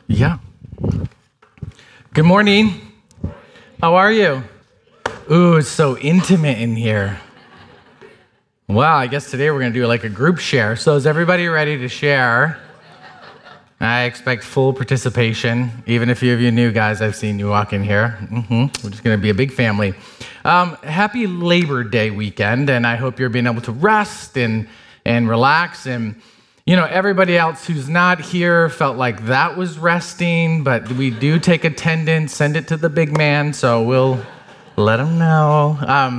Yeah. Good morning. How are you? Ooh, it's so intimate in here. Wow, I guess today we're going to do like a group share. So is everybody ready to share? I expect full participation. Even a few of you new guys, I've seen you walk in here. We're just going to be a big family. Happy Labor Day weekend, and I hope you're being able to rest and relax. And, you know, everybody else who's not here felt like that was resting, but we do take attendance, send it to the big man, so we'll let him know.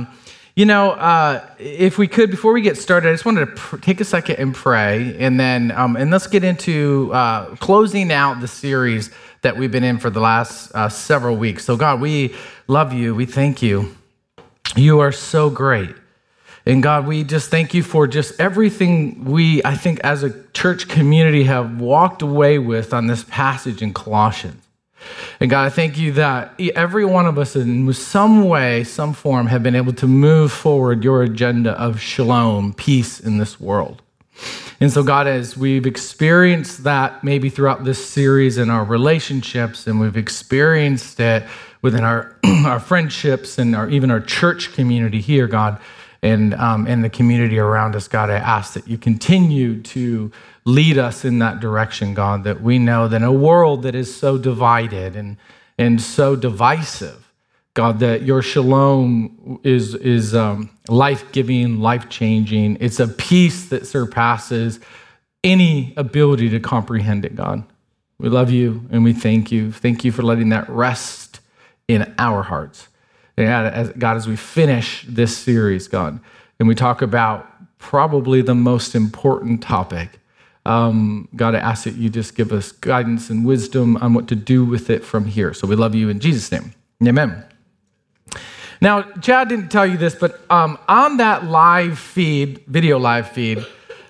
If we could, before we get started, I just wanted to take a second and pray, and then and let's get into closing out the series that we've been in for the last several weeks. So God, we love you. We thank you. You are so great. And God, we just thank you for just everything we, I think, as a church community have walked away with on this passage in Colossians. And God, I thank you that every one of us in some way, some form, have been able to move forward your agenda of shalom, peace in this world. And so God, as we've experienced that maybe throughout this series in our relationships, and we've experienced it within our friendships and even our church community here, God, and the community around us, God, I ask that you continue to lead us in that direction, God, that we know that in a world that is so divided and so divisive, God, that your shalom is life-giving, life-changing. It's a peace that surpasses any ability to comprehend it, God. We love you and we thank you. Thank you for letting that rest in our hearts. And God, as we finish this series, God, and we talk about probably the most important topic, God, I ask that you just give us guidance and wisdom on what to do with it from here. So we love you in Jesus' name. Amen. Now, Chad didn't tell you this, but on that video live feed,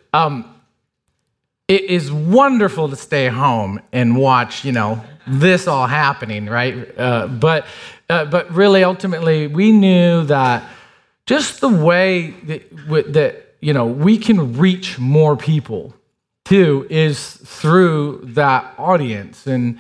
it is wonderful to stay home and watch, this all happening, right? But really, ultimately, we knew that just the way that we can reach more people too is through that audience. And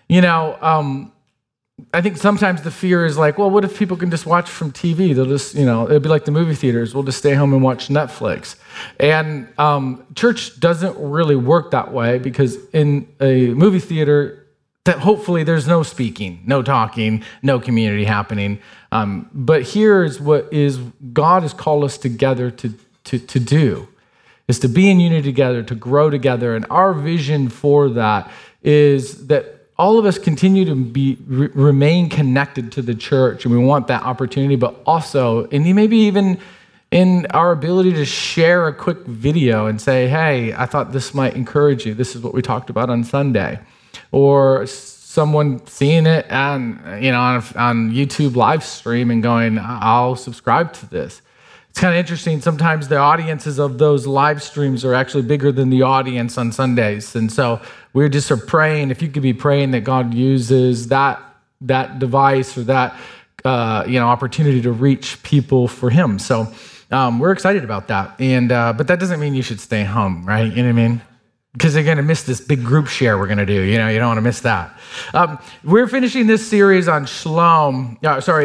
I think sometimes the fear is like, well, what if people can just watch from TV? They'll just, it'd be like the movie theaters. We'll just stay home and watch Netflix. And church doesn't really work that way, because in a movie theater, that hopefully there's no speaking, no talking, no community happening. But here is what God has called us together to do, is to be in unity together, to grow together. And our vision for that is that all of us continue to remain connected to the church, and we want that opportunity, but also, and maybe even in our ability to share a quick video and say, hey, I thought this might encourage you. This is what we talked about on Sunday. Or someone seeing it on YouTube live stream and going, I'll subscribe to this. It's kind of interesting. Sometimes the audiences of those live streams are actually bigger than the audience on Sundays. And so we're just praying, if you could be praying that God uses that device or that opportunity to reach people for him. So we're excited about that. And but that doesn't mean you should stay home, right? You know what I mean? Because they're going to miss this big group share we're going to do. You don't want to miss that. We're finishing this series on shalom.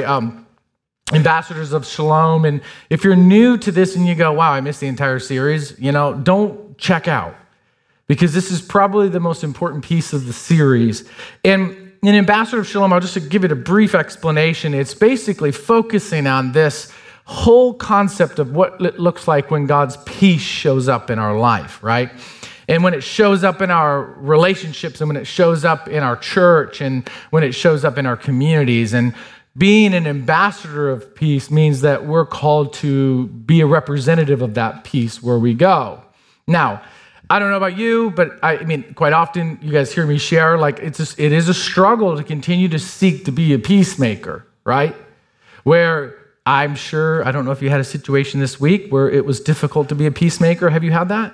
Ambassadors of Shalom. And if you're new to this and you go, wow, I missed the entire series, don't check out, because this is probably the most important piece of the series. And in Ambassador of Shalom, I'll just give it a brief explanation. It's basically focusing on this whole concept of what it looks like when God's peace shows up in our life, right? And when it shows up in our relationships, and when it shows up in our church, and when it shows up in our communities. And being an ambassador of peace means that we're called to be a representative of that peace where we go. Now, I don't know about you, but I mean, quite often you guys hear me share, like it is a struggle to continue to seek to be a peacemaker, right? Where I'm sure, I don't know if you had a situation this week where it was difficult to be a peacemaker. Have you had that?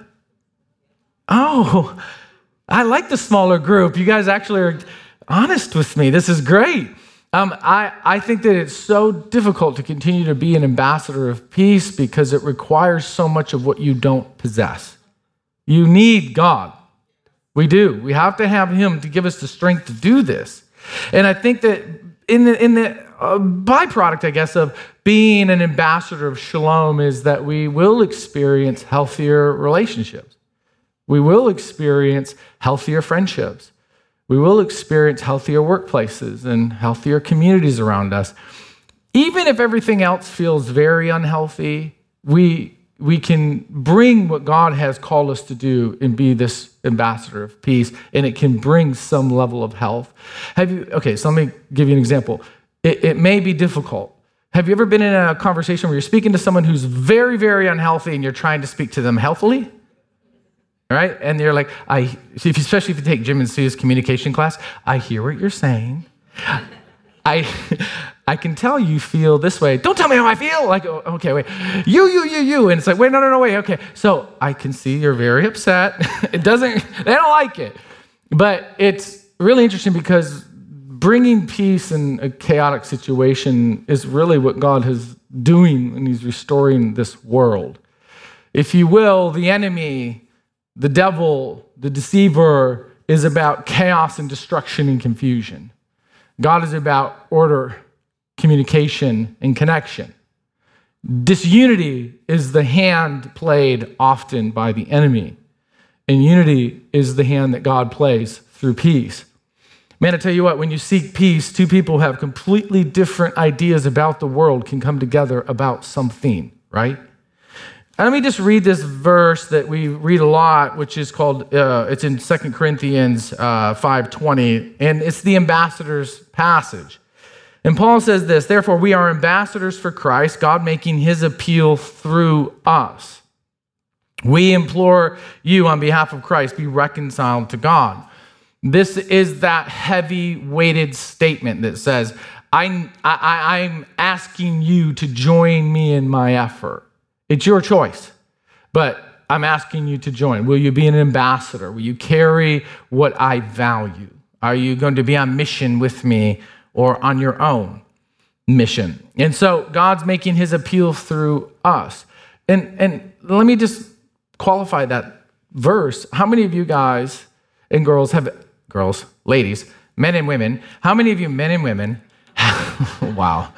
Oh, I like the smaller group. You guys actually are honest with me. This is great. I think that it's so difficult to continue to be an ambassador of peace because it requires so much of what you don't possess. You need God. We do. We have to have him to give us the strength to do this. And I think that in the byproduct, I guess, of being an ambassador of shalom is that we will experience healthier relationships. We will experience healthier friendships. We will experience healthier workplaces and healthier communities around us. Even if everything else feels very unhealthy, we can bring what God has called us to do and be this ambassador of peace, and it can bring some level of health. So let me give you an example. It may be difficult. Have you ever been in a conversation where you're speaking to someone who's very, very unhealthy and you're trying to speak to them healthily? Right? And you're like, especially if you take Jim and Sue's communication class, I hear what you're saying. I can tell you feel this way. Don't tell me how I feel. Like, okay, wait. You. And it's like, wait, no, wait. Okay. So I can see you're very upset. They don't like it. But it's really interesting because bringing peace in a chaotic situation is really what God is doing when he's restoring this world. If you will, the enemy, the devil, the deceiver is about chaos and destruction and confusion. God is about order, communication, and connection. Disunity is the hand played often by the enemy, and unity is the hand that God plays through peace. Man, I tell you what, when you seek peace, two people who have completely different ideas about the world can come together about something, right? And let me just read this verse that we read a lot, which is called, it's in 2 Corinthians 5:20, and it's the ambassador's passage. And Paul says this, therefore we are ambassadors for Christ, God making his appeal through us. We implore you on behalf of Christ, be reconciled to God. This is that heavy-weighted statement that says, I'm asking you to join me in my effort. It's your choice, but I'm asking you to join. Will you be an ambassador? Will you carry what I value? Are you going to be on mission with me or on your own mission? And so God's making his appeal through us. And let me just qualify that verse. How many of you guys and ladies, men and women, how many of you men and women, wow,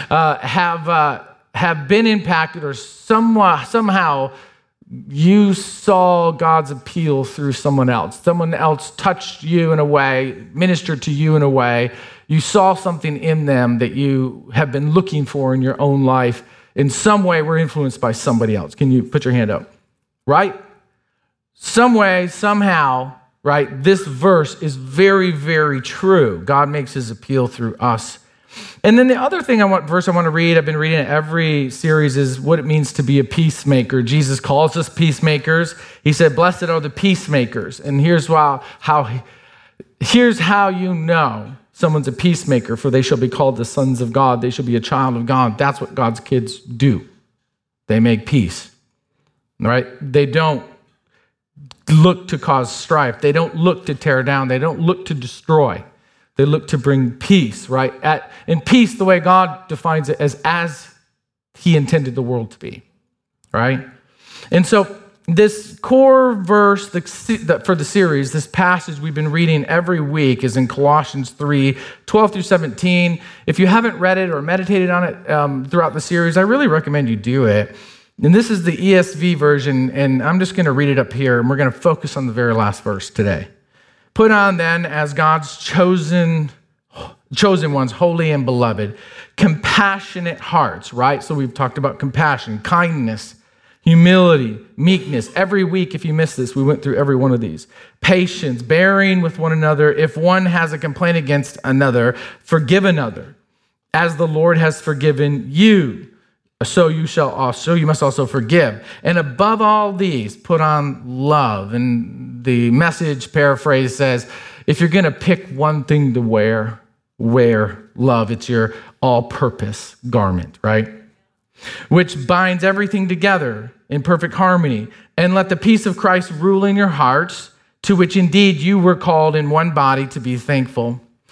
have been impacted or somehow you saw God's appeal through someone else. Someone else touched you in a way, ministered to you in a way. You saw something in them that you have been looking for in your own life. In some way, we're influenced by somebody else. Can you put your hand up? Right? Some way, somehow, right? This verse is very, very true. God makes his appeal through us. And then the other verse I want to read, I've been reading it every series, is what it means to be a peacemaker. Jesus calls us peacemakers. He said, blessed are the peacemakers. And here's how you know someone's a peacemaker, for they shall be called the sons of God. They shall be a child of God. That's what God's kids do. They make peace, right? They don't look to cause strife. They don't look to tear down. They don't look to destroy. They look to bring peace, right? In peace, the way God defines it, as he intended the world to be, right? And so this core verse for the series, this passage we've been reading every week, is in Colossians 3:12 through 17. If you haven't read it or meditated on it throughout the series, I really recommend you do it. And this is the ESV version, and I'm just going to read it up here, and we're going to focus on the very last verse today. Put on then as God's chosen ones, holy and beloved, compassionate hearts, right? So we've talked about compassion, kindness, humility, meekness. Every week, if you missed this, we went through every one of these. Patience, bearing with one another. If one has a complaint against another, forgive another, as the Lord has forgiven you. So you must also forgive. And above all these, put on love. And the Message paraphrase says, if you're going to pick one thing to wear love. It's your all-purpose garment, right? Which binds everything together in perfect harmony. And let the peace of Christ rule in your hearts, to which indeed you were called in one body, to be thankful.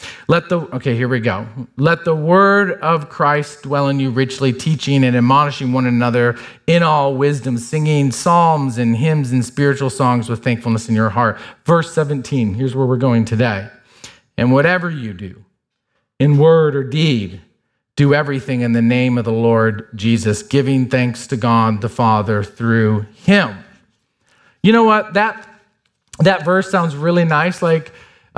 Here we go. Let the word of Christ dwell in you richly, teaching and admonishing one another in all wisdom, singing psalms and hymns and spiritual songs with thankfulness in your heart. Verse 17, here's where we're going today. And whatever you do, in word or deed, do everything in the name of the Lord Jesus, giving thanks to God the Father through him. You know what? That verse sounds really nice. Like,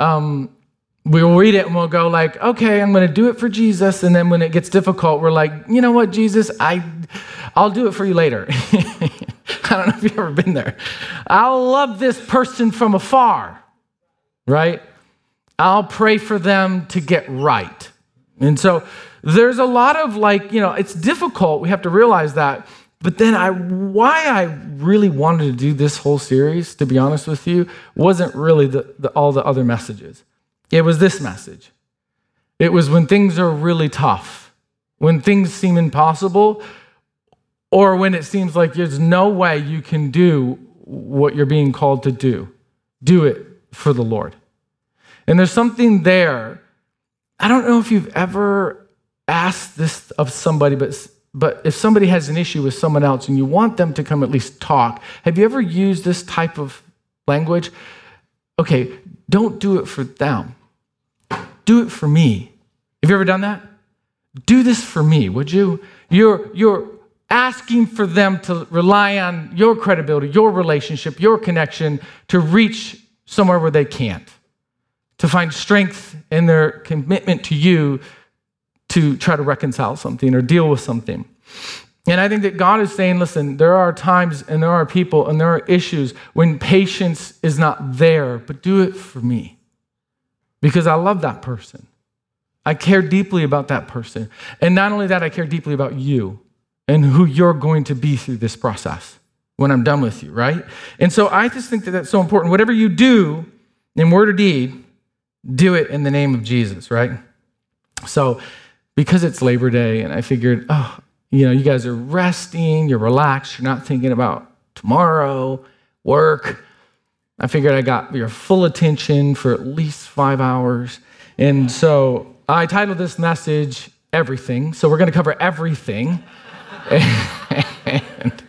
we'll read it and we'll go like, okay, I'm going to do it for Jesus. And then when it gets difficult, we're like, you know what, Jesus, I'll do it for you later. I don't know if you've ever been there. I'll love this person from afar, right? I'll pray for them to get right. And so there's a lot of it's difficult. We have to realize that. But then why I really wanted to do this whole series, to be honest with you, wasn't really all the other messages. It was this message. It was when things are really tough, when things seem impossible, or when it seems like there's no way you can do what you're being called to do. Do it for the Lord. And there's something there. I don't know if you've ever asked this of somebody, but if somebody has an issue with someone else and you want them to come at least talk, have you ever used this type of language? Okay, don't do it for them. Do it for me. Have you ever done that? Do this for me, would you? You're asking for them to rely on your credibility, your relationship, your connection to reach somewhere where they can't, to find strength in their commitment to you to try to reconcile something or deal with something. And I think that God is saying, listen, there are times and there are people and there are issues when patience is not there, but do it for me because I love that person. I care deeply about that person. And not only that, I care deeply about you and who you're going to be through this process when I'm done with you, right? And so I just think that that's so important. Whatever you do in word or deed, do it in the name of Jesus, right? So because it's Labor Day and I figured, you guys are resting, you're relaxed, you're not thinking about tomorrow, work. I figured I got your full attention for at least 5 hours. And so I titled this message, Everything. So we're going to cover everything. And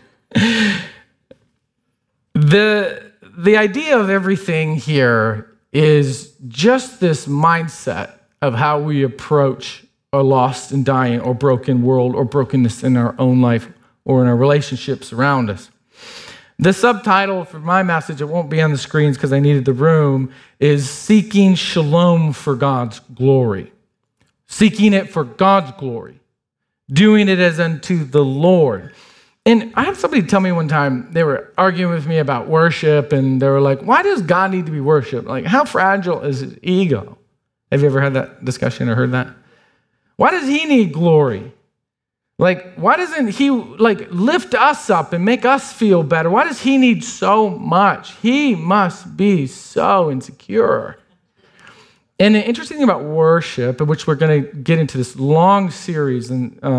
the idea of everything here is just this mindset of how we approach a lost and dying or broken world or brokenness in our own life or in our relationships around us. The subtitle for my message, it won't be on the screens because I needed the room, is Seeking Shalom for God's Glory. Seeking it for God's glory. Doing it as unto the Lord. And I had somebody tell me one time, they were arguing with me about worship, and they were like, why does God need to be worshiped? Like, how fragile is his ego? Have you ever had that discussion or heard that? Why does he need glory? Like, why doesn't he lift us up and make us feel better? Why does he need so much? He must be so insecure. And the interesting thing about worship, which we're going to get into this long series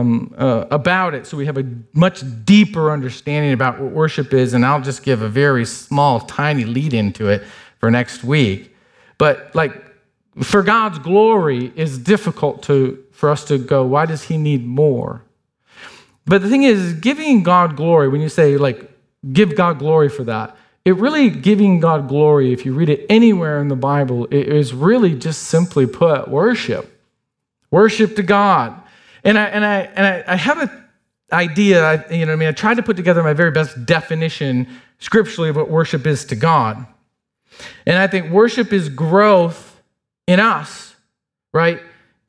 about it, so we have a much deeper understanding about what worship is, and I'll just give a very small, tiny lead into it for next week. But for God's glory is difficult for us to go, why does he need more? But the thing is, giving God glory, when you say, give God glory for that, it really, giving God glory, if you read it anywhere in the Bible, it is really just simply put, worship. Worship to God. And I have an idea, I tried to put together my very best definition scripturally of what worship is to God. And I think worship is growth in us, right?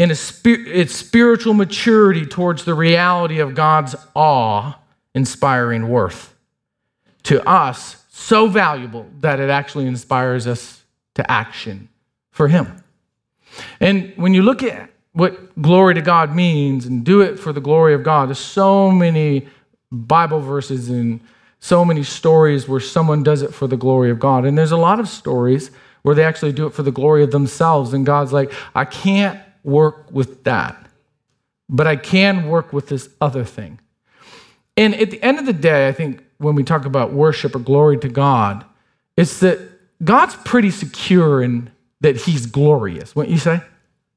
It's spiritual maturity towards the reality of God's awe-inspiring worth. To us, so valuable that it actually inspires us to action for him. And when you look at what glory to God means and do it for the glory of God, there's so many Bible verses and so many stories where someone does it for the glory of God. And there's a lot of stories where they actually do it for the glory of themselves. And God's like, I can't work with that, but I can work with this other thing. And at the end of the day, I think when we talk about worship or glory to God, it's that God's pretty secure in that he's glorious, wouldn't you say?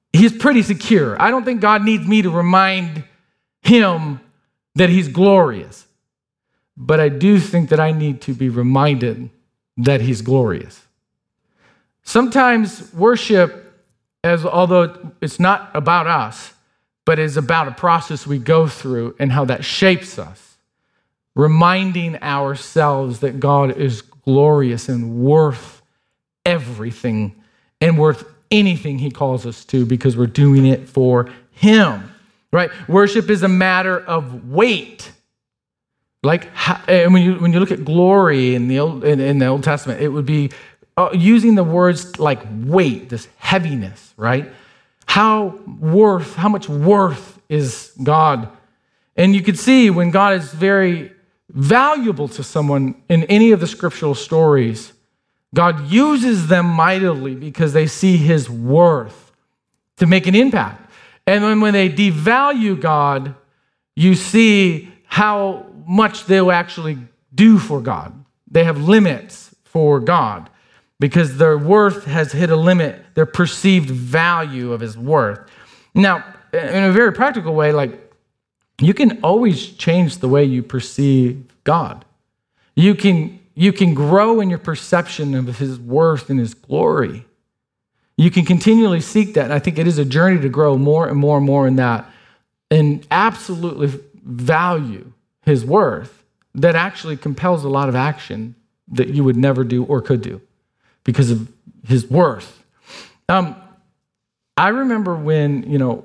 he's pretty secure. I don't think God needs me to remind him that he's glorious. But I do think that I need to be reminded that he's glorious. Sometimes worship, although it's not about us, but is about a process we go through and how that shapes us, reminding ourselves that God is glorious and worth everything and worth anything he calls us to because we're doing it for him, right? Worship is a matter of weight. And when you look at glory in the Old Testament, it would be using the words like weight, this heaviness, right? How much worth is God? And you could see when God is very valuable to someone in any of the scriptural stories, God uses them mightily because they see his worth to make an impact. And then when they devalue God, you see how much they'll actually do for God. They have limits for God because their worth has hit a limit, their perceived value of his worth. Now, in a very practical way, you can always change the way you perceive God. You can grow in your perception of his worth and his glory. You can continually seek that, and I think it is a journey to grow more and more and more in that and absolutely value his worth that actually compels a lot of action that you would never do or could do because of his worth. I remember when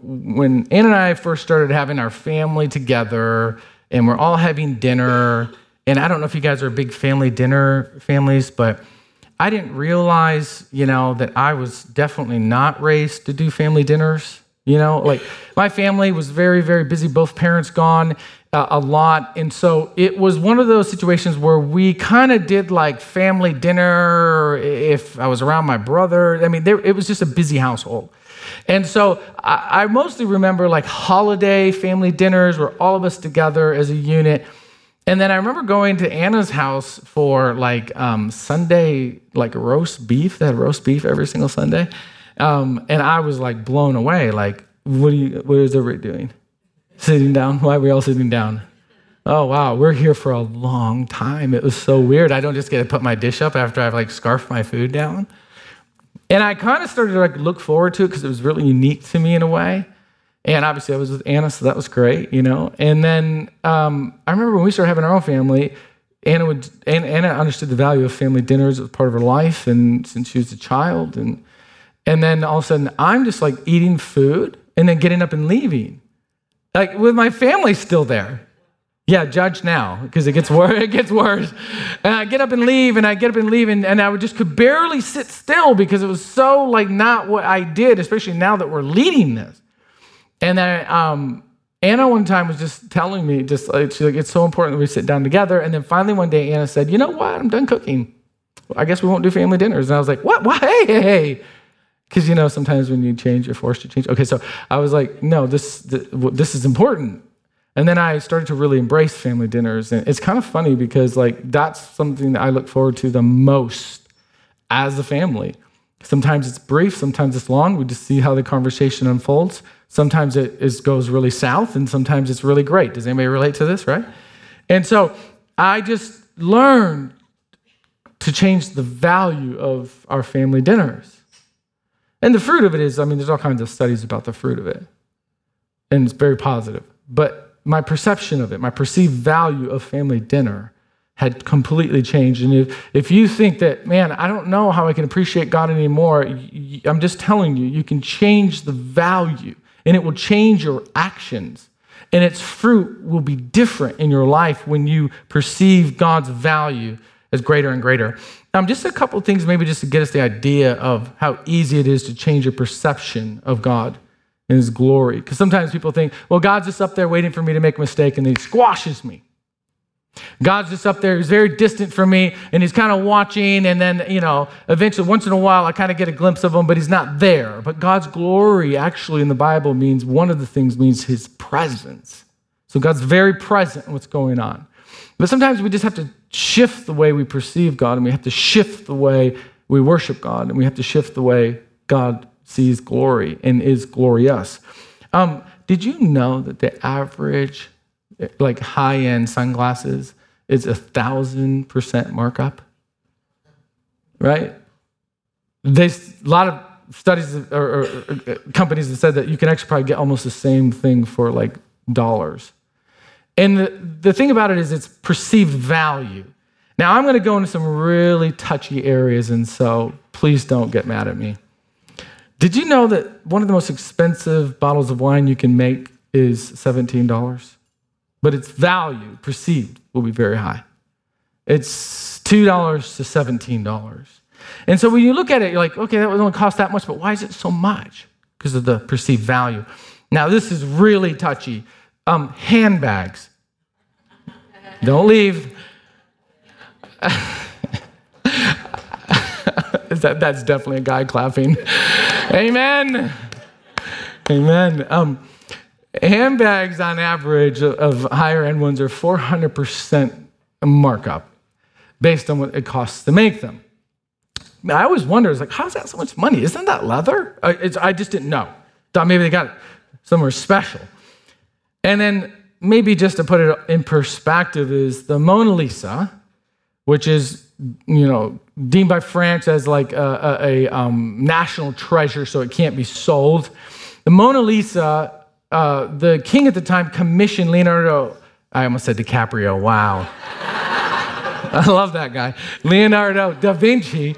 Ann and I first started having our family together and we're all having dinner, and I don't know if you guys are big families, but I didn't realize, that I was definitely not raised to do family dinners. My family was very, very busy, both parents gone a lot. And so it was one of those situations where we kind of did family dinner if I was around my brother. It was just a busy household. And so I mostly remember holiday family dinners where all of us together as a unit. And then I remember going to Anna's house for Sunday, roast beef. They had roast beef every single Sunday. And I was blown away. What is everybody doing? Sitting down? Why are we all sitting down? Oh, wow, we're here for a long time. It was so weird. I don't just get to put my dish up after I've scarfed my food down. And I kind of started to look forward to it because it was really unique to me in a way. And obviously I was with Anna, so that was great, And then I remember when we started having our own family, Anna understood the value of family dinners as part of her life, and since she was a child, and then all of a sudden I'm just eating food and then getting up and leaving, with my family still there. Yeah, judge now because it gets worse. It gets worse. And I get up and leave, and I could barely sit still because it was so not what I did, especially now that we're leading this. And then Anna one time was just telling me, she's it's so important that we sit down together. And then finally one day Anna said, you know what? I'm done cooking. I guess we won't do family dinners. And I was like, what? Why? Hey. Because, sometimes when you change, you're forced to change. Okay, so I was like, no, this is important. And then I started to really embrace family dinners. And it's kind of funny because that's something that I look forward to the most as a family. Sometimes it's brief, sometimes it's long. We just see how the conversation unfolds. Sometimes it goes really south, and sometimes it's really great. Does anybody relate to this, right? And so I just learned to change the value of our family dinners. And the fruit of it is, there's all kinds of studies about the fruit of it. And it's very positive. But my perception of it, my perceived value of family dinner had completely changed. And if you think that, man, I don't know how I can appreciate God anymore, I'm just telling you, you can change the value, and it will change your actions. And its fruit will be different in your life when you perceive God's value as greater and greater. Just a couple of things maybe just to get us the idea of how easy it is to change your perception of God and his glory. Because sometimes people think, well, God's just up there waiting for me to make a mistake, and then he squashes me. God's just up there, he's very distant from me, and he's kind of watching, and then, eventually, once in a while, I kind of get a glimpse of him, but he's not there. But God's glory actually in the Bible means, one of the things means his presence. So God's very present in what's going on. But sometimes we just have to shift the way we perceive God, and we have to shift the way we worship God, and we have to shift the way God sees glory and is glorious. Did you know that the average, like high-end sunglasses is 1,000% markup? Right? A lot of studies or companies have said that you can actually probably get almost the same thing for like dollars. And the thing about it is it's perceived value. Now, I'm going to go into some really touchy areas, and so please don't get mad at me. Did you know that one of the most expensive bottles of wine you can make is $17? But its value, perceived, will be very high. It's $2 to $17. And so when you look at it, you're like, okay, that would only cost that much, but why is it so much? Because of the perceived value. Now, this is really touchy. Handbags. Don't leave. That's definitely a guy clapping. Amen. Amen. Handbags on average of higher end ones are 400% markup based on what it costs to make them. I always wonder, it's like, how's that so much money? Isn't that leather? I just didn't know. Thought maybe they got it somewhere special. And then maybe just to put it in perspective is the Mona Lisa, which is, deemed by France as like a national treasure, so it can't be sold. The Mona Lisa, the king at the time commissioned Leonardo, I almost said DiCaprio, wow. I love that guy. Leonardo da Vinci,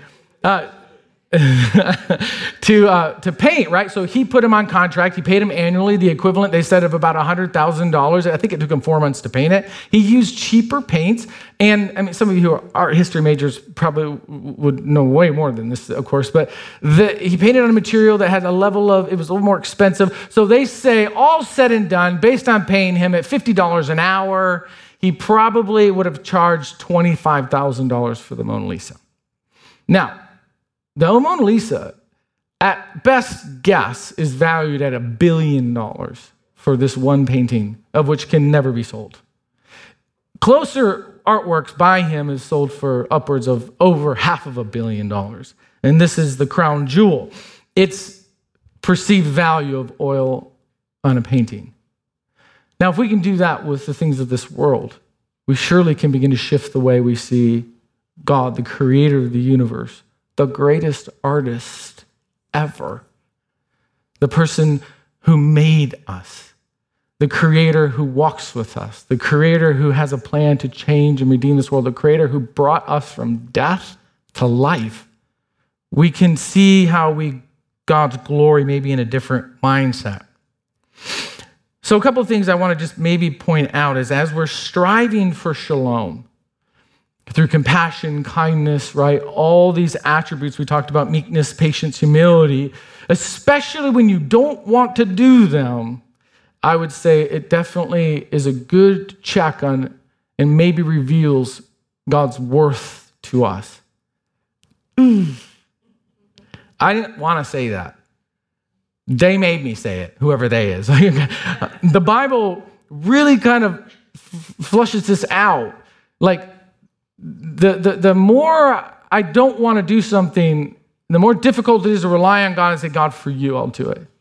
to paint, right? So he put him on contract. He paid him annually, the equivalent, they said, of about $100,000. I think it took him 4 months to paint it. He used cheaper paints. And I mean, some of you who are art history majors probably would know way more than this, of course, but he painted on a material that had a level of, it was a little more expensive. So they say, all said and done, based on paying him at $50 an hour, he probably would have charged $25,000 for the Mona Lisa. Now, the Mona Lisa, at best guess, is valued at $1 billion for this one painting, of which can never be sold. Closer artworks by him is sold for upwards of over $500 million. And this is the crown jewel. It's perceived value of oil on a painting. Now, if we can do that with the things of this world, we surely can begin to shift the way we see God, the creator of the universe, the greatest artist ever, the person who made us, the creator who walks with us, the creator who has a plan to change and redeem this world, the creator who brought us from death to life. We can see how God's glory may be in a different mindset. So a couple of things I want to just maybe point out is as we're striving for shalom, through compassion, kindness, right? All these attributes we talked about, meekness, patience, humility, especially when you don't want to do them, I would say it definitely is a good check on and maybe reveals God's worth to us. I didn't want to say that. They made me say it, whoever they is. The Bible really kind of flushes this out. Like, the more I don't want to do something, the more difficult it is to rely on God and say, God, for you, I'll do it.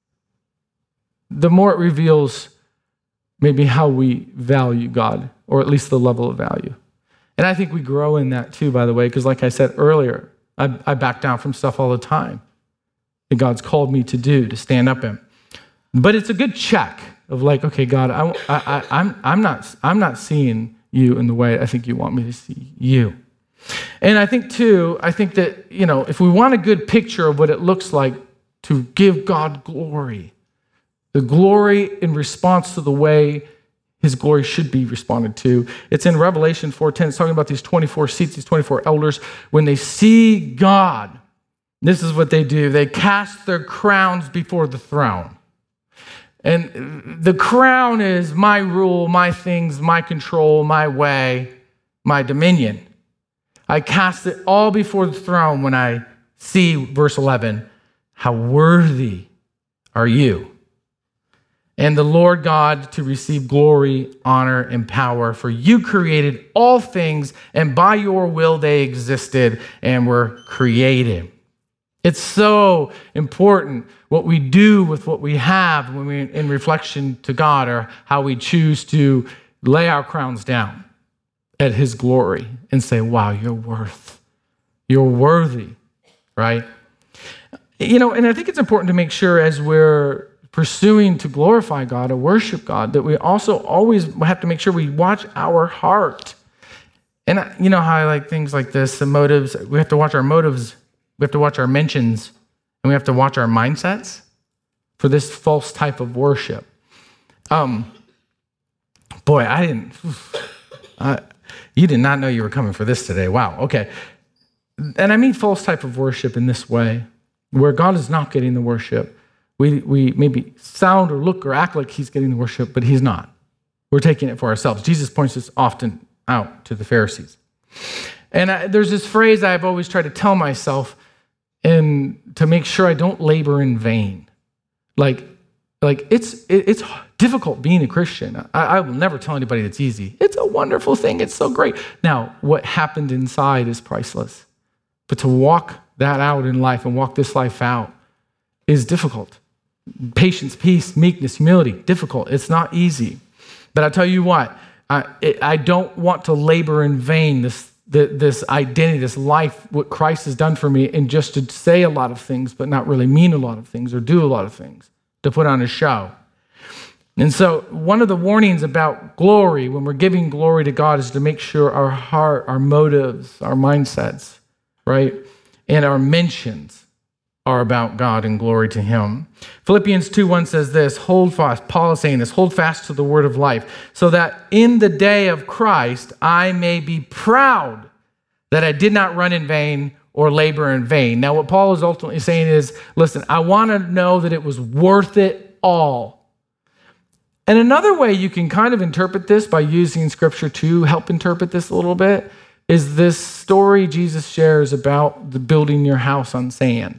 The more it reveals maybe how we value God, or at least the level of value. And I think we grow in that too, by the way, because like I said earlier, I back down from stuff all the time that God's called me to do, to stand up in. But it's a good check of like, okay, God, I'm not seeing you in the way I think you want me to see you. And I think that, if we want a good picture of what it looks like to give God glory, the glory in response to the way his glory should be responded to. It's in Revelation 4:10. It's talking about these 24 seats, these 24 elders. When they see God, this is what they do. They cast their crowns before the throne. And the crown is my rule, my things, my control, my way, my dominion. I cast it all before the throne when I see, verse 11, how worthy are you? And the Lord God to receive glory, honor, and power, for you created all things, and by your will they existed and were created. It's so important what we do with what we have when we're in reflection to God, or how we choose to lay our crowns down at his glory and say, wow, you're worthy, right? And I think it's important to make sure as we're pursuing to glorify God or worship God, that we also always have to make sure we watch our heart. And you know how I like things like this, the motives, we have to watch our motives, we have to watch our mentions, and we have to watch our mindsets for this false type of worship. You did not know you were coming for this today. Wow, okay. And I mean false type of worship in this way, where God is not getting the worship. We maybe sound or look or act like he's getting the worship, but he's not. We're taking it for ourselves. Jesus points this often out to the Pharisees. And there's this phrase I've always tried to tell myself, and to make sure I don't labor in vain. Like it's difficult being a Christian. I will never tell anybody it's easy. It's a wonderful thing. It's so great. Now, what happened inside is priceless. But to walk that out in life and walk this life out is difficult. Patience, peace, meekness, humility, difficult. It's not easy. But I tell you what, I don't want to labor in vain this identity, this life, what Christ has done for me, and just to say a lot of things, but not really mean a lot of things or do a lot of things, to put on a show. And so one of the warnings about glory, when we're giving glory to God, is to make sure our heart, our motives, our mindsets, right, and our mentions are about God and glory to him. Philippians 2:1 says this, hold fast, Paul is saying this, hold fast to the word of life, so that in the day of Christ I may be proud that I did not run in vain or labor in vain. Now what Paul is ultimately saying is, listen, I want to know that it was worth it all. And another way you can kind of interpret this by using scripture to help interpret this a little bit is this story Jesus shares about the building your house on sand.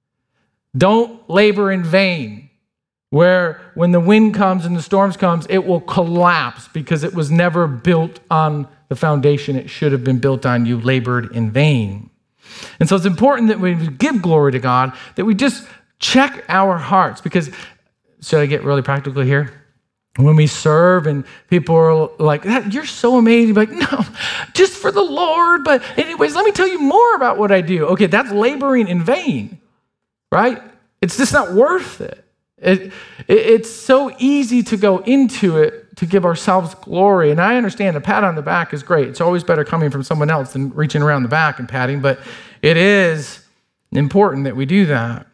Don't labor in vain, where when the wind comes and the storms comes, it will collapse because it was never built on the foundation it should have been built on. You labored in vain. And so it's important that we give glory to God, that we just check our hearts, because, should I get really practical here? When we serve and people are like, you're so amazing, like, no, just for the Lord. But anyways, let me tell you more about what I do. Okay, that's laboring in vain. Right? It's just not worth it. It's so easy to go into it to give ourselves glory. And I understand a pat on the back is great. It's always better coming from someone else than reaching around the back and patting, but it is important that we do that.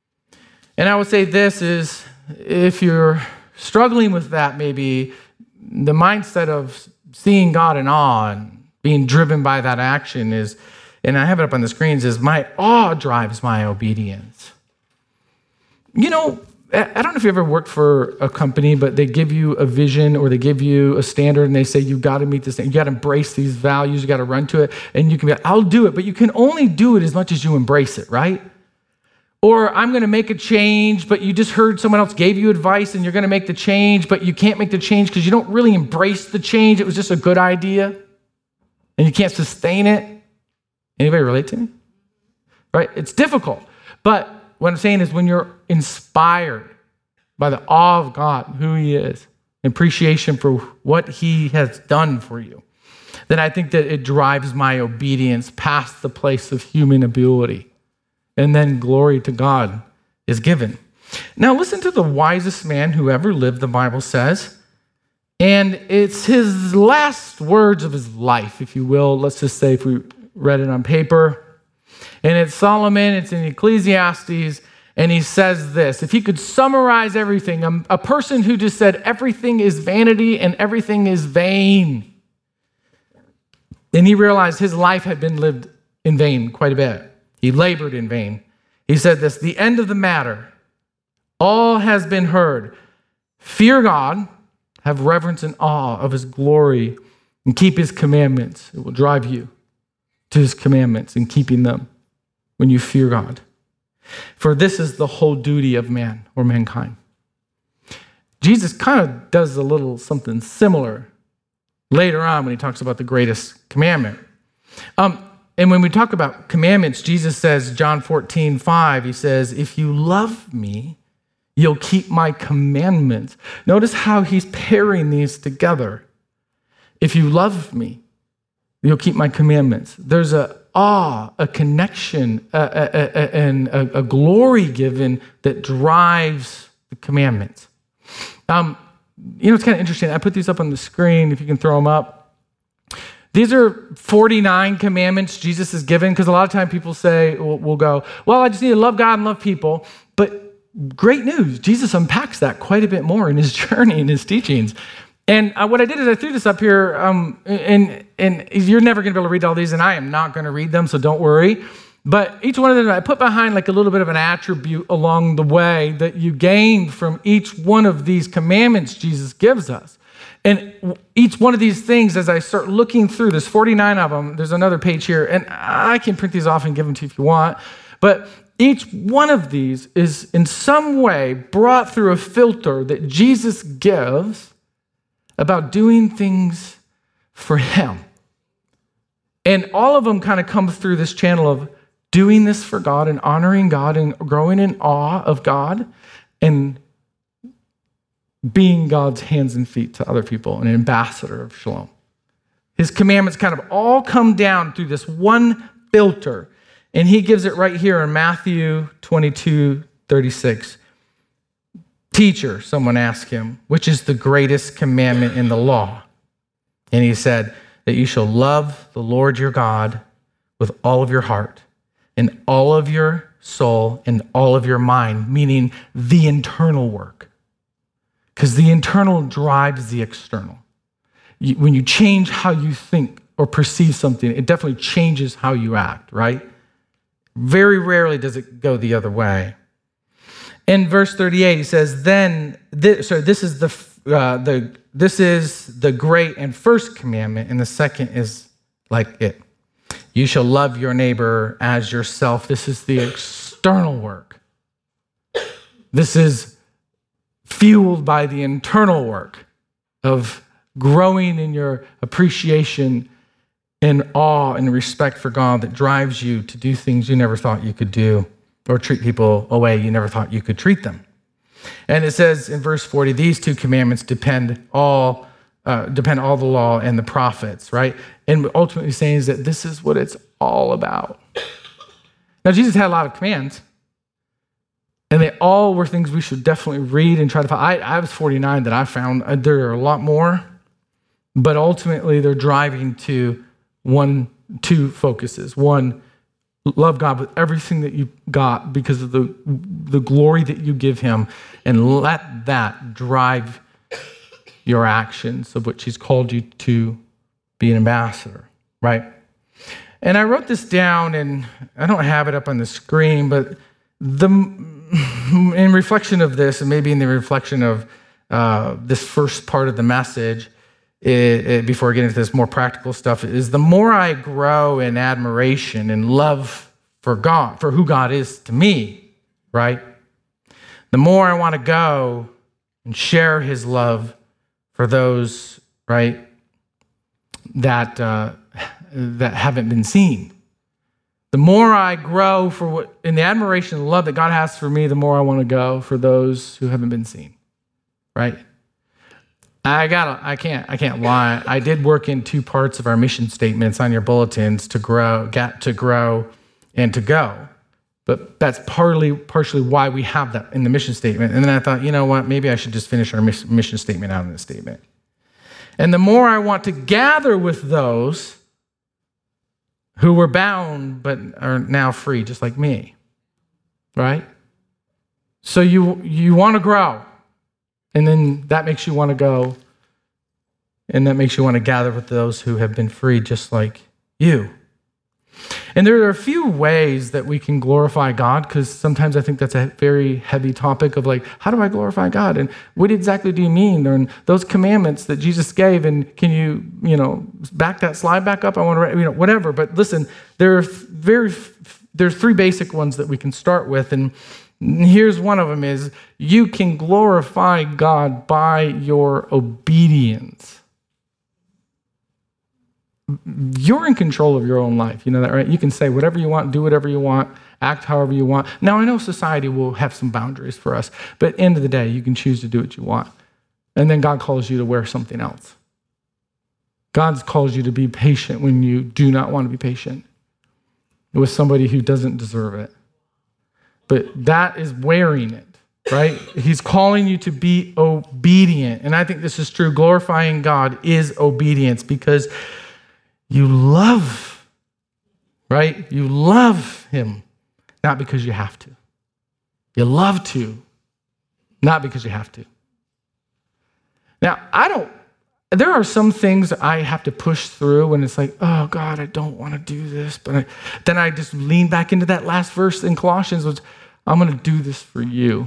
And I would say this is, if you're struggling with that, maybe the mindset of seeing God in awe and being driven by that action is, and I have it up on the screens, is my awe drives my obedience. I don't know if you ever worked for a company, but they give you a vision or they give you a standard and they say, you got to meet this thing. You got to embrace these values. You got to run to it. And you can be like, I'll do it, but you can only do it as much as you embrace it, right? Or I'm going to make a change, but you just heard someone else gave you advice and you're going to make the change, but you can't make the change because you don't really embrace the change. It was just a good idea and you can't sustain it. Anybody relate to me? Right? It's difficult. But what I'm saying is, when you're inspired by the awe of God, who he is, appreciation for what he has done for you, then I think that it drives my obedience past the place of human ability. And then glory to God is given. Now listen to the wisest man who ever lived, the Bible says. And it's his last words of his life, if you will. Let's just say if we read it on paper. And it's Solomon, it's in Ecclesiastes, and he says this. If he could summarize everything, a person who just said everything is vanity and everything is vain. And he realized his life had been lived in vain quite a bit. He labored in vain. He said this, the end of the matter, all has been heard. Fear God, have reverence and awe of his glory, and keep his commandments. It will drive you to his commandments and keeping them when you fear God. For this is the whole duty of man or mankind. Jesus kind of does a little something similar later on when he talks about the greatest commandment. And when we talk about commandments, Jesus says, John 14:5, he says, if you love me, you'll keep my commandments. Notice how he's pairing these together. If you love me, you'll keep my commandments. There's a awe, a connection, and a glory given that drives the commandments. It's kind of interesting. I put these up on the screen, if you can throw them up. These are 49 commandments Jesus has given, because a lot of time people say, we'll go, well, I just need to love God and love people. But great news, Jesus unpacks that quite a bit more in his journey, in his teachings. And what I did is I threw this up here, and you're never going to be able to read all these, and I am not going to read them, so don't worry. But each one of them, I put behind like a little bit of an attribute along the way that you gain from each one of these commandments Jesus gives us. And each one of these things, as I start looking through, there's 49 of them. There's another page here, and I can print these off and give them to you if you want. But each one of these is in some way brought through a filter that Jesus gives about doing things for him. And all of them kind of come through this channel of doing this for God and honoring God and growing in awe of God and being God's hands and feet to other people, an ambassador of shalom. His commandments kind of all come down through this one filter. And he gives it right here in Matthew 22:36. Teacher, someone asked him, which is the greatest commandment in the law? And he said that you shall love the Lord your God with all of your heart and all of your soul and all of your mind, meaning the internal work. Because the internal drives the external. When you change how you think or perceive something, it definitely changes how you act, right? Very rarely does it go the other way. In verse 38, he says, this is the great and first commandment, and the second is like it. You shall love your neighbor as yourself. This is the external work. This is fueled by the internal work of growing in your appreciation and awe and respect for God that drives you to do things you never thought you could do or treat people a way you never thought you could treat them. And it says in verse 40, these two commandments depend all the law and the prophets, right? And ultimately saying is that this is what it's all about. Now, Jesus had a lot of commands, and they all were things we should definitely read and try to find. I was 49 that I found. There are a lot more, but ultimately they're driving to two focuses. One, love God with everything that you got because of the glory that you give him, and let that drive your actions of which he's called you to be an ambassador, right? And I wrote this down, and I don't have it up on the screen, but in reflection of this, and maybe in the reflection of this first part of the message, before I get into this more practical stuff, is the more I grow in admiration and love for God, for who God is to me, right? The more I want to go and share his love for those, right, that haven't been seen. The more I grow in the admiration and love that God has for me, the more I want to go for those who haven't been seen, right? I can't lie. I did work in two parts of our mission statements on your bulletins: to grow, and to go. But that's partially why we have that in the mission statement. And then I thought, you know what? Maybe I should just finish our mission statement out in this statement. And the more I want to gather with those who were bound but are now free, just like me, right? So you want to grow, and then that makes you want to go, and that makes you want to gather with those who have been free, just like you. And there are a few ways that we can glorify God, because sometimes I think that's a very heavy topic of like, how do I glorify God? And what exactly do you mean? And those commandments that Jesus gave, and can you back that slide back up? I want to, whatever. But listen, there's three basic ones that we can start with. And here's one of them is you can glorify God by your obedience. you're in control of your own life. You know that, right? You can say whatever you want, do whatever you want, act however you want. Now, I know society will have some boundaries for us, but at the end of the day, you can choose to do what you want. And then God calls you to wear something else. God calls you to be patient when you do not want to be patient with somebody who doesn't deserve it. But that is wearing it, right? He's calling you to be obedient. And I think this is true. Glorifying God is obedience because you love, right? You love him, not because you have to. You love to, not because you have to. Now, there are some things I have to push through when it's like, oh God, I don't want to do this. But then I just lean back into that last verse in Colossians, which I'm going to do this for you.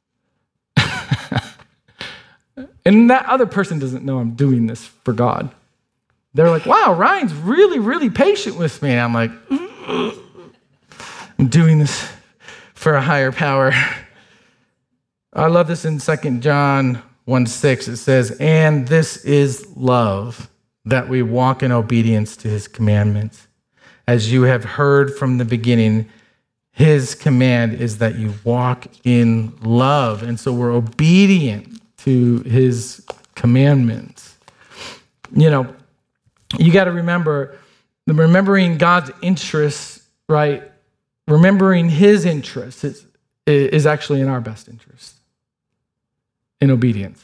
And that other person doesn't know I'm doing this for God. They're like, wow, Ryan's really, really patient with me. And I'm like, I'm doing this for a higher power. I love this in 2 John 1:6. It says, and this is love, that we walk in obedience to his commandments. As you have heard from the beginning, his command is that you walk in love. And so we're obedient to his commandments. You know, you got to remembering God's interests, right? Remembering his interests is actually in our best interest, in obedience.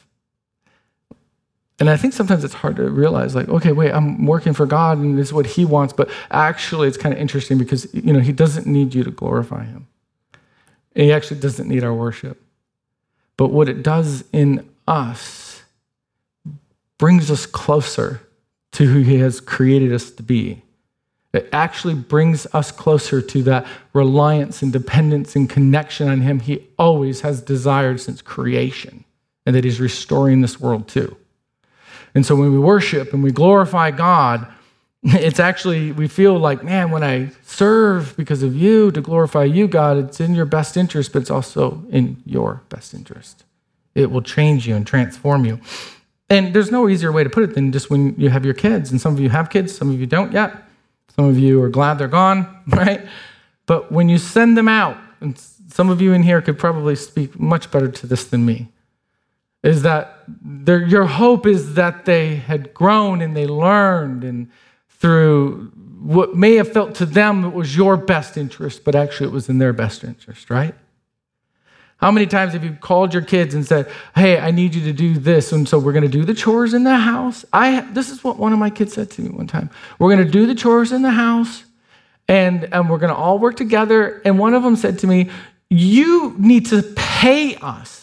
And I think sometimes it's hard to realize, like, okay, wait, I'm working for God and this is what he wants, but actually it's kind of interesting because, you know, he doesn't need you to glorify him. He actually doesn't need our worship. But what it does in us brings us closer to who he has created us to be. It actually brings us closer to that reliance and dependence and connection on him he always has desired since creation, and that he's restoring this world too. And so when we worship and we glorify God, it's actually, we feel like, man, when I serve because of you, to glorify you, God, it's in your best interest, but it's also in your best interest. It will change you and transform you. And there's no easier way to put it than just when you have your kids. And some of you have kids, some of you don't yet. Some of you are glad they're gone, right? But when you send them out, and some of you in here could probably speak much better to this than me, is that your hope is that they had grown and they learned, and through what may have felt to them it was your best interest, but actually it was in their best interest, right? How many times have you called your kids and said, hey, I need you to do this, and so we're going to do the chores in the house? This is what one of my kids said to me one time. We're going to do the chores in the house, and we're going to all work together. And one of them said to me, you need to pay us.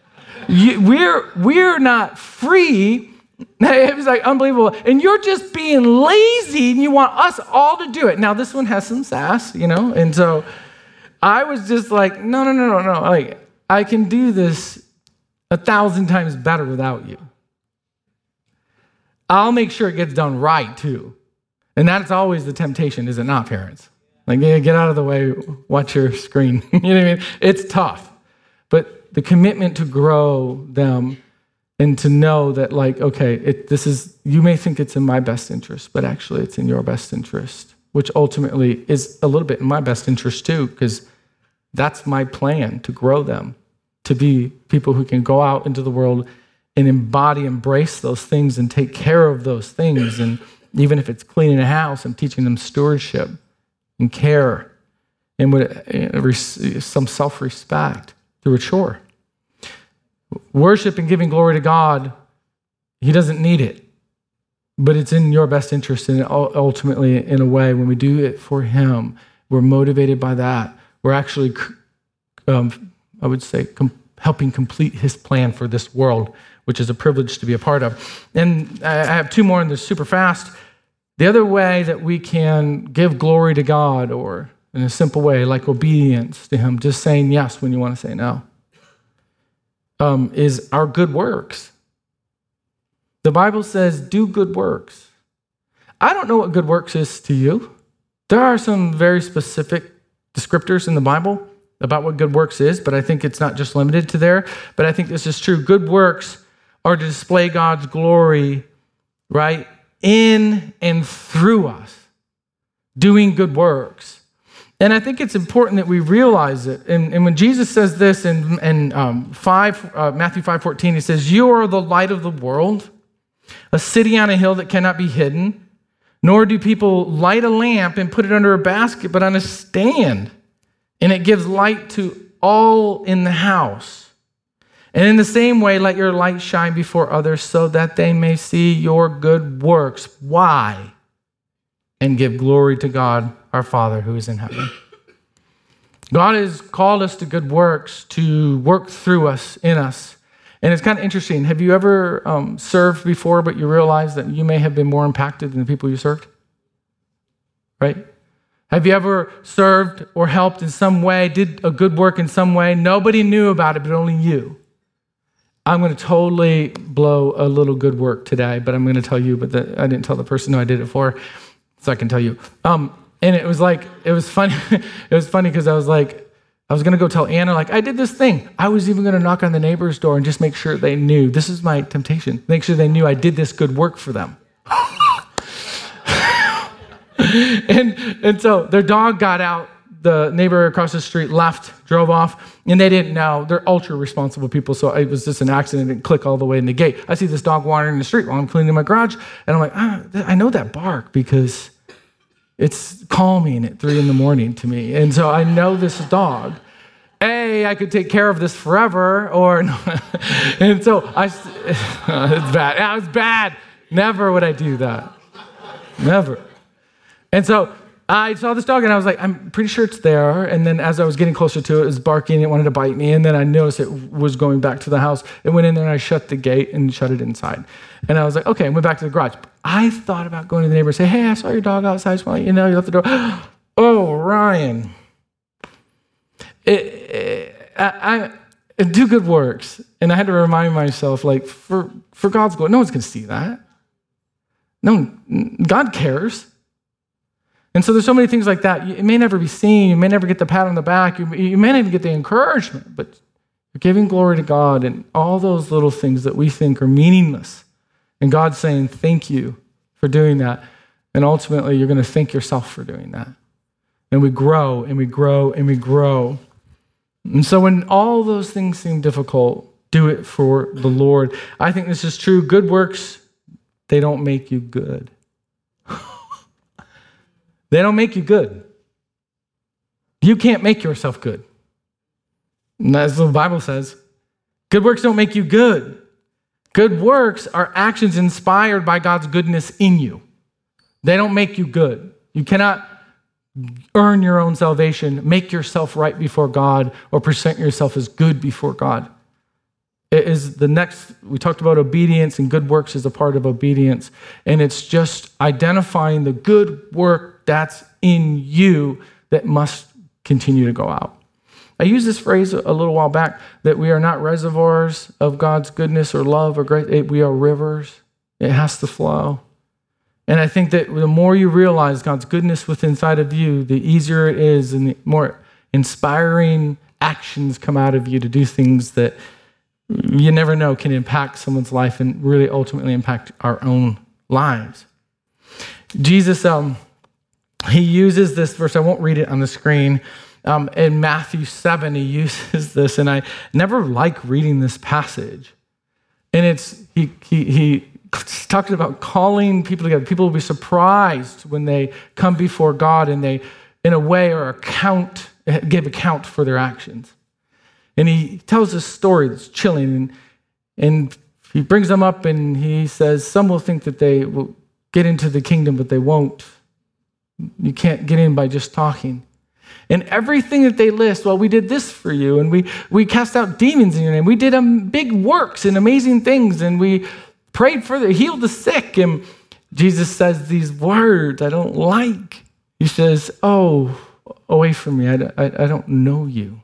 We're not free. It was like unbelievable. And you're just being lazy and you want us all to do it. Now, this one has some sass, you know, and so I was just like, no. Like, I can do this 1,000 times better without you. I'll make sure it gets done right, too. And that's always the temptation, is it not, parents? Like, yeah, get out of the way, watch your screen. You know what I mean? It's tough. But the commitment to grow them and to know that, like, okay, you may think it's in my best interest, but actually it's in your best interest, which ultimately is a little bit in my best interest too, because that's my plan, to grow them, to be people who can go out into the world and embrace those things and take care of those things. And even if it's cleaning a house, I'm teaching them stewardship and care and some self-respect through a chore. Worship and giving glory to God, he doesn't need it, but it's in your best interest. And ultimately, in a way, when we do it for him, we're motivated by that. We're actually, I would say, helping complete his plan for this world, which is a privilege to be a part of. And I have two more, and they're super fast. The other way that we can give glory to God, or in a simple way, like obedience to him, just saying yes when you want to say no, is our good works. The Bible says, do good works. I don't know what good works is to you. There are some very specific descriptors in the Bible about what good works is, but I think it's not just limited to there. But I think this is true. Good works are to display God's glory, right? in and through us, doing good works. And I think it's important that we realize it. And when Jesus says this in Matthew 5:14, he says, "You are the light of the world, a city on a hill that cannot be hidden. Nor do people light a lamp and put it under a basket, but on a stand, and it gives light to all in the house. And in the same way, let your light shine before others so that they may see your good works." Why? "And give glory to God, our Father who is in heaven." God has called us to good works, to work through us, in us. And it's kind of interesting. Have you ever served before, but you realize that you may have been more impacted than the people you served? Right? Have you ever served or helped in some way, did a good work in some way? Nobody knew about it, but only you. I'm going to totally blow a little good work today, but I'm going to tell you, but I didn't tell the person who I did it for, so I can tell you. And it was funny. It was funny because I was going to go tell Anna, I did this thing. I was even going to knock on the neighbor's door and just make sure they knew. This is my temptation. Make sure they knew I did this good work for them. and so their dog got out. The neighbor across the street left, drove off, and they didn't know. They're ultra responsible people, so it was just an accident. It didn't click all the way in the gate. I see this dog wandering in the street while I'm cleaning my garage, and I'm like, I know that bark because it's calming at 3 a.m. to me. And so I know this dog. I could take care of this forever, or no. And so it's bad. Yeah, it was bad. Never would I do that. Never. And so I saw this dog and I was like, I'm pretty sure it's there. And then as I was getting closer to it, it was barking. It wanted to bite me. And then I noticed it was going back to the house. It went in there and I shut the gate and shut it inside. And I was like, okay, I went back to the garage. I thought about going to the neighbor and say, hey, I saw your dog outside. Just want you know, you left the door. Oh, Ryan. I do good works. And I had to remind myself, for God's glory, no one's going to see that. No, God cares. And so there's so many things like that. It may never be seen. You may never get the pat on the back. You may not even get the encouragement, but you're giving glory to God and all those little things that we think are meaningless. And God's saying, thank you for doing that. And ultimately, you're going to thank yourself for doing that. And we grow and we grow and we grow. And so when all those things seem difficult, do it for the Lord. I think this is true. Good works, they don't make you good. They don't make you good. You can't make yourself good. And that's what the Bible says. Good works don't make you good. Good works are actions inspired by God's goodness in you. They don't make you good. You cannot earn your own salvation, make yourself right before God, or present yourself as good before God. It is the next, we talked about obedience, and good works is a part of obedience. And it's just identifying the good work that's in you that must continue to go out. I used this phrase a little while back, that we are not reservoirs of God's goodness or love or grace. We are rivers. It has to flow. And I think that the more you realize God's goodness within inside of you, the easier it is and the more inspiring actions come out of you to do things that you never know can impact someone's life and really ultimately impact our own lives. Jesus, he uses this verse. I won't read it on the screen. In Matthew 7, he uses this, and I never like reading this passage. And it's he talks about calling people together. People will be surprised when they come before God and they, in a way, give account for their actions. And he tells this story that's chilling, and he brings them up and he says, some will think that they will get into the kingdom, but they won't. You can't get in by just talking. And everything that they list, well, we did this for you, and we cast out demons in your name. We did big works and amazing things, and we prayed for healed the sick. And Jesus says these words I don't like. He says, oh, away from me. I don't know you.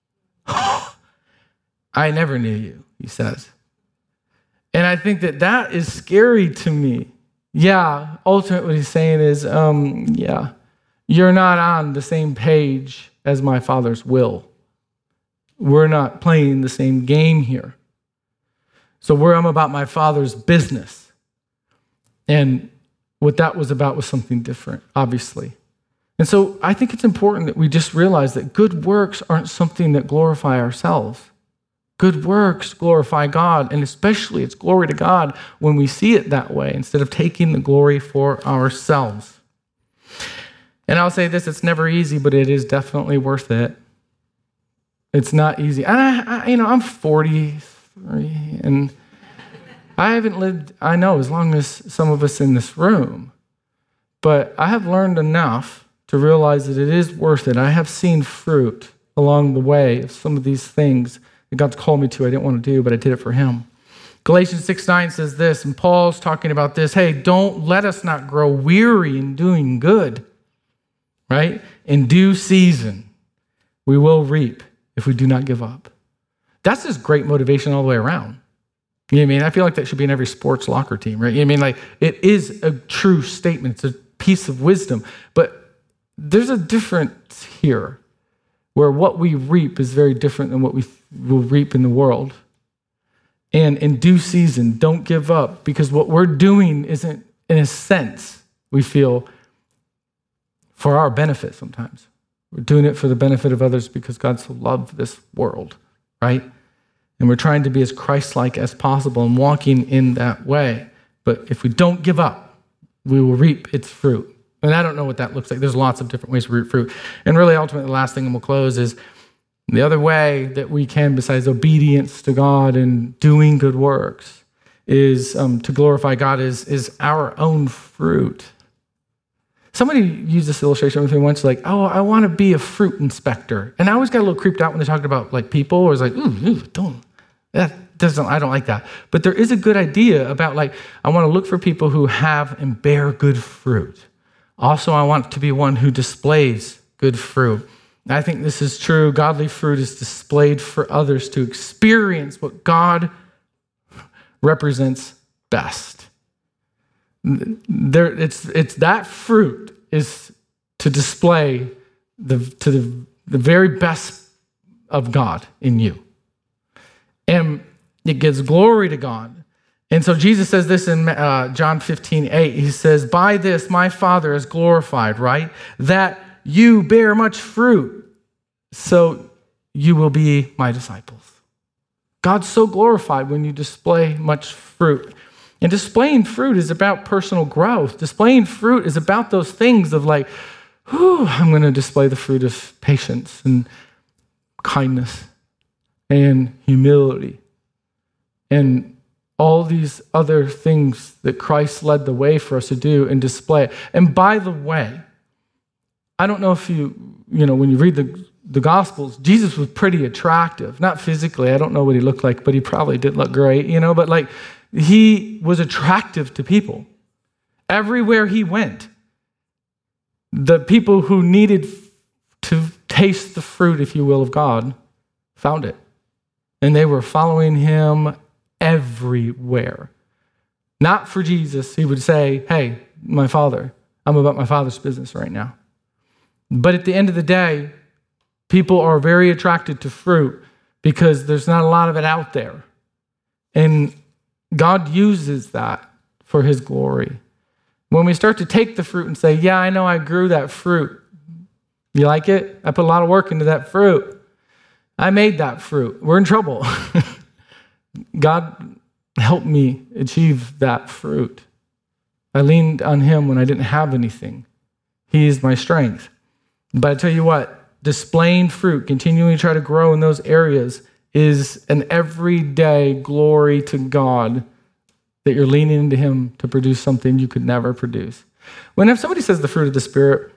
I never knew you, he says. And I think that is scary to me. Yeah, ultimately what he's saying is, you're not on the same page as my Father's will. We're not playing the same game here. So I'm about my Father's business. And what that was about was something different, obviously. And so I think it's important that we just realize that good works aren't something that glorify ourselves. Good works glorify God, and especially it's glory to God when we see it that way instead of taking the glory for ourselves. And I'll say this, it's never easy, but it is definitely worth it. It's not easy. And I'm 43, and I haven't lived, I know, as long as some of us in this room, but I have learned enough to realize that it is worth it. I have seen fruit along the way of some of these things that God's called me to. I didn't want to do, but I did it for him. Galatians 6:9 says this, and Paul's talking about this. Hey, don't let us not grow weary in doing good, right? In due season, we will reap if we do not give up. That's just great motivation all the way around. You know what I mean? I feel like that should be in every sports locker team, right? You know what I mean? Like, it is a true statement. It's a piece of wisdom. But there's a difference here where what we reap is very different than what we will reap in the world. And in due season, don't give up, because what we're doing isn't, in a sense, we feel, for our benefit sometimes. We're doing it for the benefit of others because God so loved this world, right? And we're trying to be as Christ-like as possible and walking in that way. But if we don't give up, we will reap its fruit. And I don't know what that looks like. There's lots of different ways to reap fruit. And really, ultimately, the last thing, and we'll close, is the other way that we can, besides obedience to God and doing good works, is to glorify God, is our own fruit. Somebody used this illustration with me once, like, oh, I want to be a fruit inspector. And I always got a little creeped out when they talked about like people. I was like, don't. I don't like that. But there is a good idea about, like, I want to look for people who have and bear good fruit. Also, I want to be one who displays good fruit. And I think this is true. Godly fruit is displayed for others to experience what God represents best. It's that fruit is to display the very best of God in you. And it gives glory to God. And so Jesus says this in John 15:8. He says, by this my Father is glorified, right? That you bear much fruit, so you will be my disciples. God's so glorified when you display much fruit. And displaying fruit is about personal growth. Displaying fruit is about those things of like, I'm going to display the fruit of patience and kindness and humility and all these other things that Christ led the way for us to do and display. And by the way, I don't know if you when you read the Gospels, Jesus was pretty attractive. Not physically, I don't know what he looked like, but he probably did look great, but like he was attractive to people. Everywhere he went, the people who needed to taste the fruit, if you will, of God, found it. And they were following him everywhere. Not for Jesus. He would say, hey, my Father, I'm about my Father's business right now. But at the end of the day, people are very attracted to fruit because there's not a lot of it out there. And God uses that for his glory. When we start to take the fruit and say, yeah, I know I grew that fruit. You like it? I put a lot of work into that fruit. I made that fruit. We're in trouble. God helped me achieve that fruit. I leaned on him when I didn't have anything. He is my strength. But I tell you what, displaying fruit, continuing to try to grow in those areas is an everyday glory to God that you're leaning into him to produce something you could never produce. Whenever somebody says the fruit of the Spirit,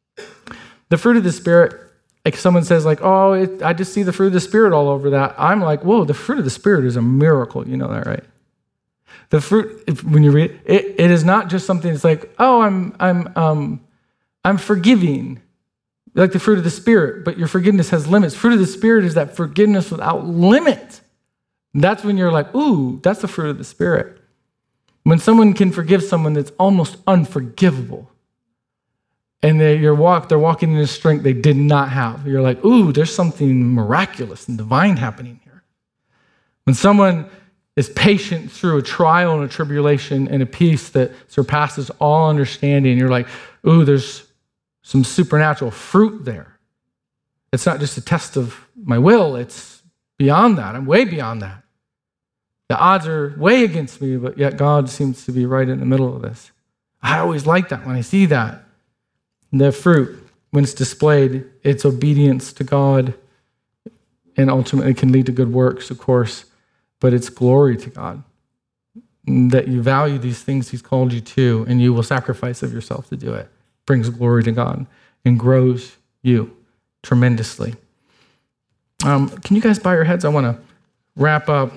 like someone says like, I just see the fruit of the Spirit all over that. I'm like, whoa, the fruit of the Spirit is a miracle. You know that, right? The fruit, when you read it, it is not just something that's like, I'm forgiving, like the fruit of the Spirit, but your forgiveness has limits. Fruit of the Spirit is that forgiveness without limit. That's when you're like, ooh, that's the fruit of the Spirit. When someone can forgive someone that's almost unforgivable, and they're walking in a strength they did not have. You're like, ooh, there's something miraculous and divine happening here. When someone is patient through a trial and a tribulation and a peace that surpasses all understanding. You're like, ooh, there's some supernatural fruit there. It's not just a test of my will, it's beyond that. I'm way beyond that. The odds are way against me, but yet God seems to be right in the middle of this. I always like that when I see that. The fruit, when it's displayed, it's obedience to God and ultimately can lead to good works, of course, but it's glory to God that you value these things he's called you to and you will sacrifice of yourself to do it. Brings glory to God and grows you tremendously. Can you guys bow your heads? I want to wrap up.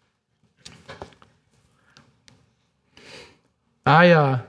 I've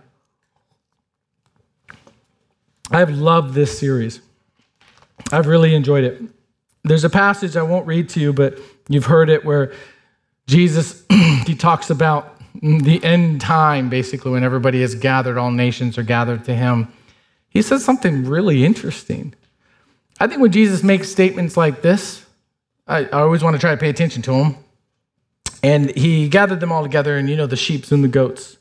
loved this series. I've really enjoyed it. There's a passage I won't read to you, but you've heard it where Jesus, he talks about the end time, basically, when everybody is gathered, all nations are gathered to him. He says something really interesting. I think when Jesus makes statements like this, I always want to try to pay attention to him. And he gathered them all together, and the sheep and the goats,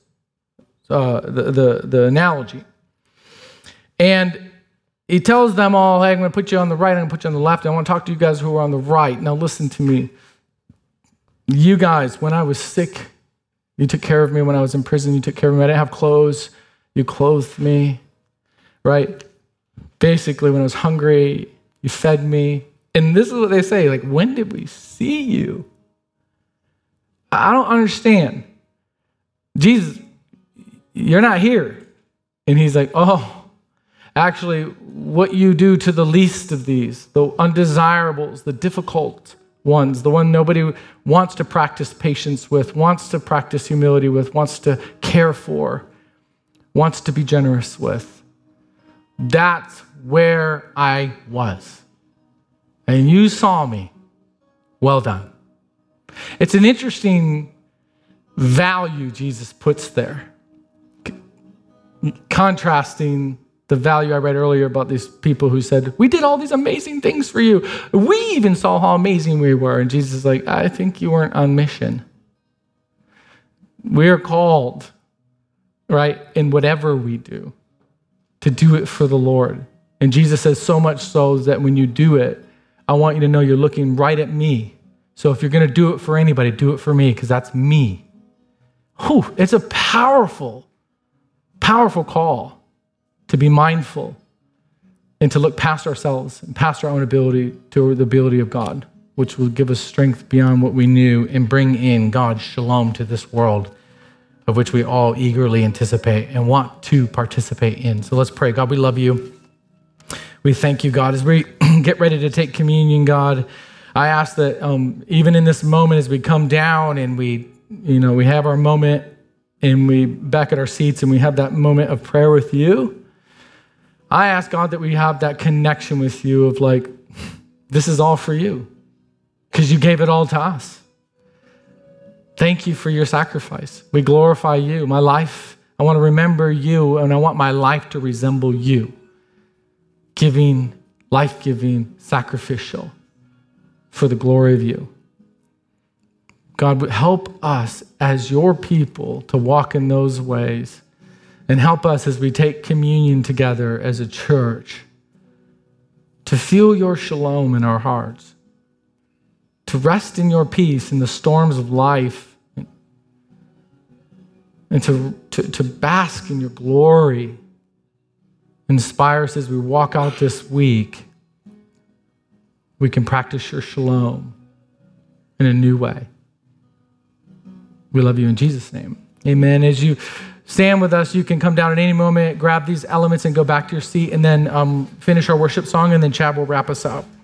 the analogy. And he tells them all, hey, I'm going to put you on the right, I'm going to put you on the left. I want to talk to you guys who are on the right. Now listen to me. You guys, when I was sick, you took care of me. When I was in prison, you took care of me. I didn't have clothes. You clothed me, right? Basically, when I was hungry, you fed me. And this is what they say, like, when did we see you? I don't understand. Jesus, you're not here. And he's like, oh, actually, what you do to the least of these, the undesirables, the difficult ones, the one nobody wants to practice patience with, wants to practice humility with, wants to care for, wants to be generous with. That's where I was. And you saw me. Well done. It's an interesting value Jesus puts there, contrasting the value I read earlier about these people who said, we did all these amazing things for you. We even saw how amazing we were. And Jesus is like, I think you weren't on mission. We are called, right, in whatever we do, to do it for the Lord. And Jesus says so much so that when you do it, I want you to know you're looking right at me. So if you're going to do it for anybody, do it for me, because that's me. Whew, it's a powerful, powerful call to be mindful and to look past ourselves and past our own ability to the ability of God, which will give us strength beyond what we knew and bring in God's shalom to this world, of which we all eagerly anticipate and want to participate in. So let's pray. God, we love you. We thank you, God, as we get ready to take communion, God. I ask that even in this moment, as we come down and we have our moment and we back at our seats and we have that moment of prayer with you, I ask, God, that we have that connection with you of like, this is all for you because you gave it all to us. Thank you for your sacrifice. We glorify you. My life, I want to remember you, and I want my life to resemble you. Giving, life-giving, sacrificial for the glory of you. God, help us as your people to walk in those ways, and help us as we take communion together as a church to feel your shalom in our hearts, to rest in your peace in the storms of life, and to bask in your glory. Inspire us as we walk out this week. We can practice your shalom in a new way. We love you in Jesus' name. Amen. As you stand with us, you can come down at any moment, grab these elements and go back to your seat, and then finish our worship song, and then Chad will wrap us up.